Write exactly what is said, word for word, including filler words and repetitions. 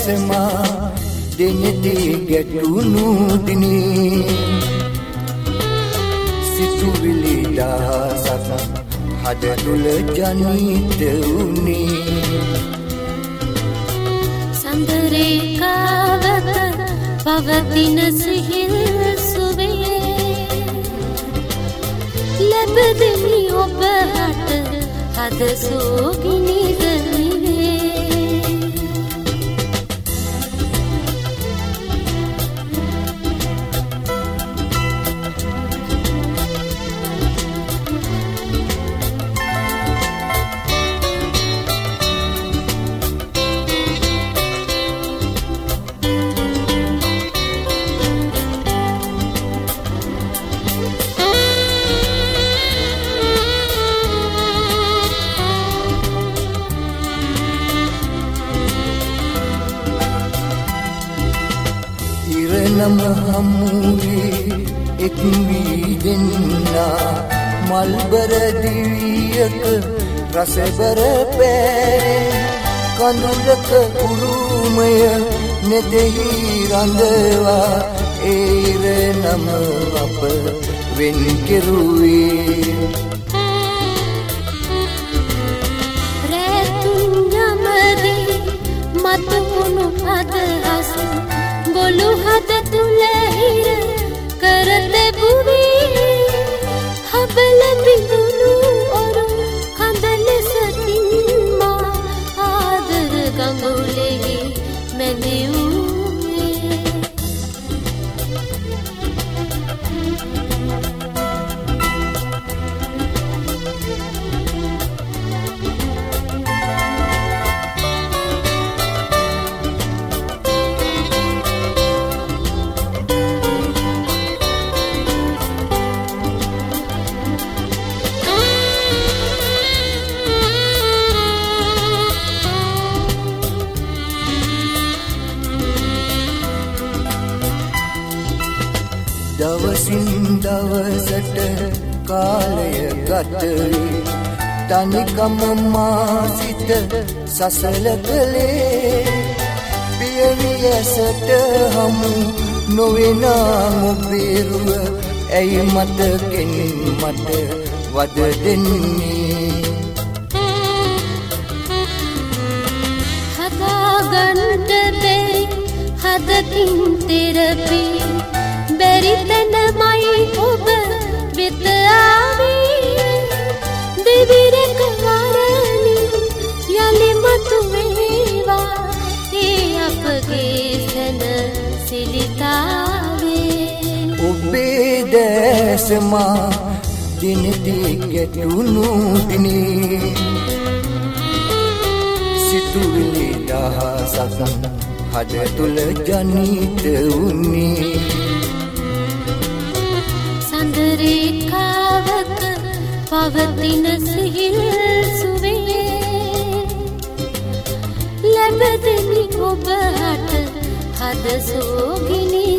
දැසමා දෙනෙදී ගැටුණු දිනේ සිතුවිලි දහසක් හද තුල ජනිත වුනේ සඳරේකාවක පවතින සිහිල් සුවේ ලැබෙදෙමි ඔබට හද සෝගිනිද නම හමුවේ එක් වී දෙන්නා මල්බර දිවියක රසබර පෑරේ කඳුලක උරුමය නෙදෙහි රඳවා ඒර නම අප වෙන් කෙරුවේ රැතුන් යමදී මතුණු අදහස් ගොළු හද තුල හිර කර දෙබුවේ හබල බිඳුණු ඔරු කඳල සතින් මා ආදර ගඟුලෙහි මැදිවුවේ දවසින් දවසට කාලය ගතවේ තනිකම මා සිත සසල කළේ පියවියසට හමු නොවෙනා මොබේරුව ඇයි මතකෙන් මට වද දෙන්නේ හදාගන්නට දෙයි හදකින් තෙරපී බැරි තැනමයි ඔබ වෙත ආවේ දෙවිරක වරණි යලි මතු වේවා ඒ අපගේ සැන සිලිතාවේ ඔබේ දැසමා දිනෙදී ගැටුණු දිනේ සිතුවිලි දහසක් හද තුල ජනිත වුනේ සඳරේකාවක පවතින සිහිල් සුවේ ලැබෙදෙමි ඔබට හද සෝගිනි